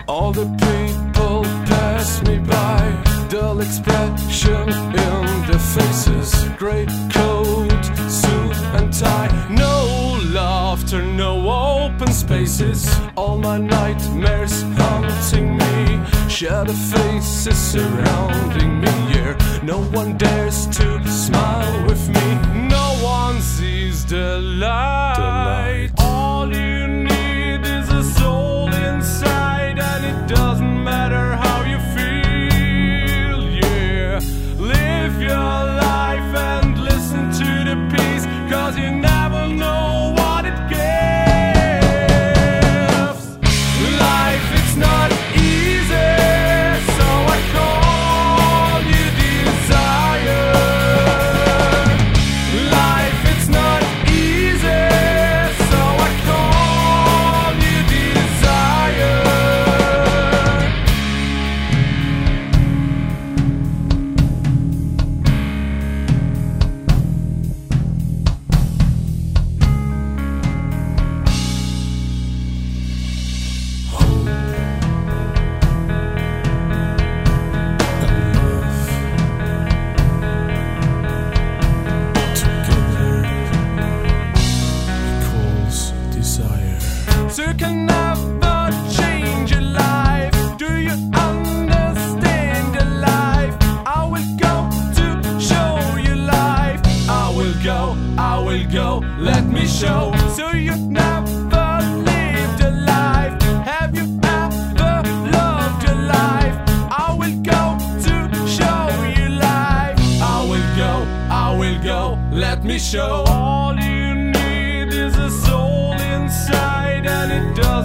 All the people pass me by, dull expression in their faces, great coat, suit and tie. No laughter, no open spaces, all my nightmares haunting me. Shadow faces surrounding me, yeah. No one dares to smile with me. No one sees the light. All you need is a soul inside, and it doesn't matter how you feel, yeah. Live your life and listen to the peace, 'cause you never know what it gives. Life, it's not easy, so I call you desire. Life, it's not easy, so I call you desire. So you can never change your life. Do you understand your life? I will go to show you life. I will go, let me show. So you never lived a life. Have you ever loved your life? I will go to show you life. I will go, let me show. All you need is a soul inside, and it does